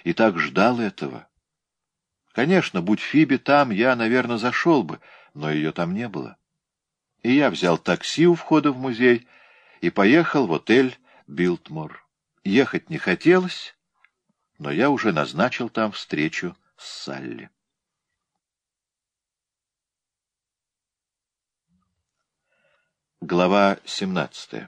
и так ждал этого. Конечно, будь Фиби там, я, наверное, зашел бы, но ее там не было. И я взял такси у входа в музей и поехал в отель «Билтмор». Ехать не хотелось, но я уже назначил там встречу с Салли. Глава 17.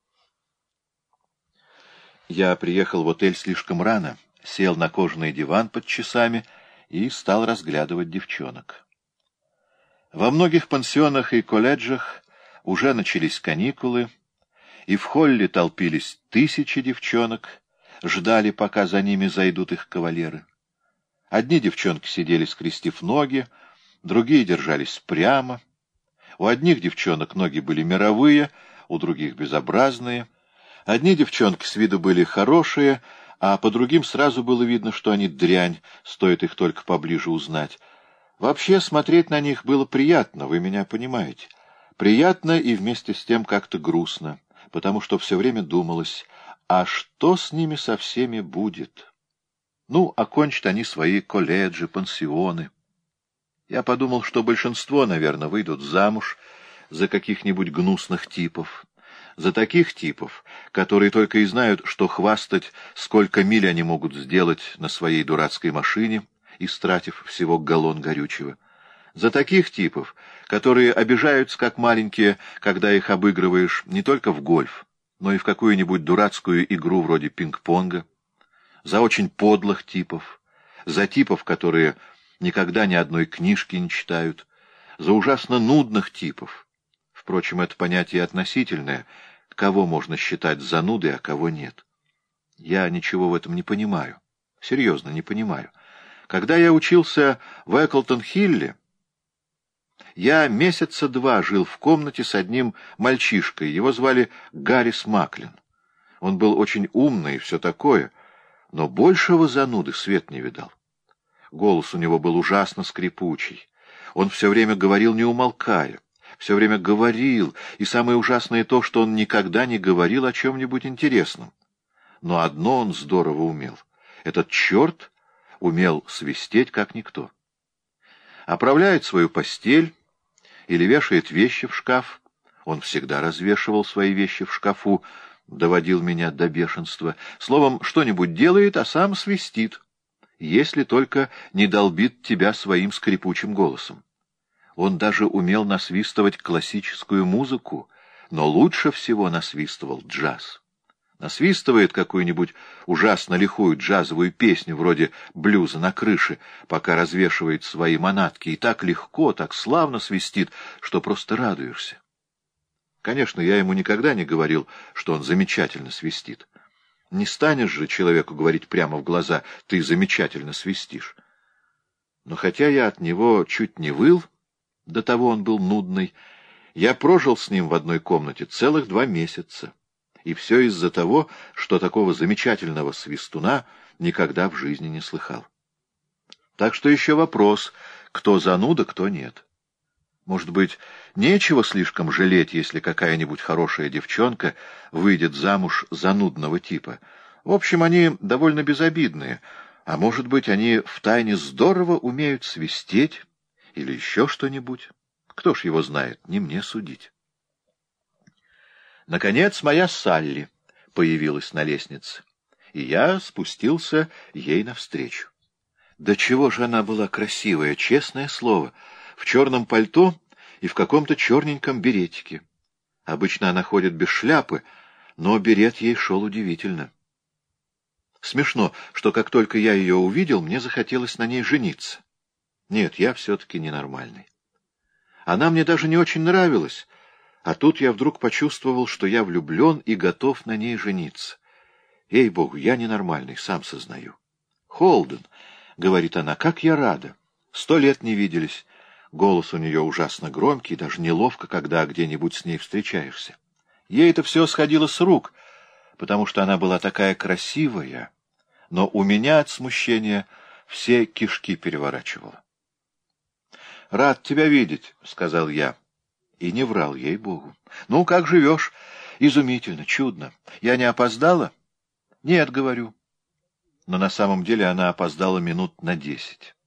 Я приехал в отель слишком рано, сел на кожаный диван под часами и стал разглядывать девчонок. Во многих пансионах и колледжах уже начались каникулы, и в холле толпились тысячи девчонок, ждали, пока за ними зайдут их кавалеры. Одни девчонки сидели, скрестив ноги, другие держались прямо. У одних девчонок ноги были мировые, у других безобразные. Одни девчонки с виду были хорошие, а по другим сразу было видно, что они дрянь, стоит их только поближе узнать. Вообще, смотреть на них было приятно, вы меня понимаете. Приятно и вместе с тем как-то грустно, потому что все время думалось, а что с ними со всеми будет? Ну, окончат они свои колледжи, пансионы. Я подумал, что большинство, наверное, выйдут замуж за каких-нибудь гнусных типов. За таких типов, которые только и знают, что хвастать, сколько миль они могут сделать на своей дурацкой машине, истратив всего галлон горючего. За таких типов, которые обижаются, как маленькие, когда их обыгрываешь не только в гольф, но и в какую-нибудь дурацкую игру вроде пинг-понга. За очень подлых типов, за типов, которые никогда ни одной книжки не читают, за ужасно нудных типов. Впрочем, это понятие относительное, кого можно считать занудой, а кого нет. Я ничего в этом не понимаю, серьезно не понимаю. Когда я учился в Эклтон-Хилле, я месяца 2 жил в комнате с одним мальчишкой, его звали Гаррис Маклин. Он был очень умный и все такое, но большего зануды свет не видал. Голос у него был ужасно скрипучий. Он все время говорил, не умолкая, все время говорил, и самое ужасное то, что он никогда не говорил о чем-нибудь интересном. Но одно он здорово умел. Этот черт умел свистеть, как никто. Оправляет свою постель или вешает вещи в шкаф. Он всегда развешивал свои вещи в шкафу, доводил меня до бешенства. Словом, что-нибудь делает, а сам свистит, если только не долбит тебя своим скрипучим голосом. Он даже умел насвистывать классическую музыку, но лучше всего насвистывал джаз. Насвистывает какую-нибудь ужасно лихую джазовую песню, вроде «Блюза на крыше», пока развешивает свои манатки, и так легко, так славно свистит, что просто радуешься. Конечно, я ему никогда не говорил, что он замечательно свистит. Не станешь же человеку говорить прямо в глаза: «Ты замечательно свистишь». Но хотя я от него чуть не выл, до того он был нудный, я прожил с ним в одной комнате целых 2 месяца. И все из-за того, что такого замечательного свистуна никогда в жизни не слыхал. Так что еще вопрос, кто зануда, кто нет. Может быть, нечего слишком жалеть, если какая-нибудь хорошая девчонка выйдет замуж за нудного типа. В общем, они довольно безобидные, а может быть, они втайне здорово умеют свистеть или еще что-нибудь. Кто ж его знает, не мне судить. Наконец, моя Салли появилась на лестнице, и я спустился ей навстречу. Да чего же она была красивая, честное слово, в черном пальто и в каком-то черненьком беретике. Обычно она ходит без шляпы, но берет ей шел удивительно. Смешно, что как только я ее увидел, мне захотелось на ней жениться. Нет, я все-таки ненормальный. Она мне даже не очень нравилась, а тут я вдруг почувствовал, что я влюблен и готов на ней жениться. Ей-богу, я ненормальный, сам сознаю. «Холден», — говорит она, — «как я рада! 100 лет не виделись». Голос у нее ужасно громкий, даже неловко, когда где-нибудь с ней встречаешься. Ей это все сходило с рук, потому что она была такая красивая, но у меня от смущения все кишки переворачивало. «Рад тебя видеть», — сказал я. И не врал, ей-богу. «Ну, как живешь?» «Изумительно, чудно. Я не опоздала?» «Нет», — говорю. но на самом деле она опоздала минут на 10.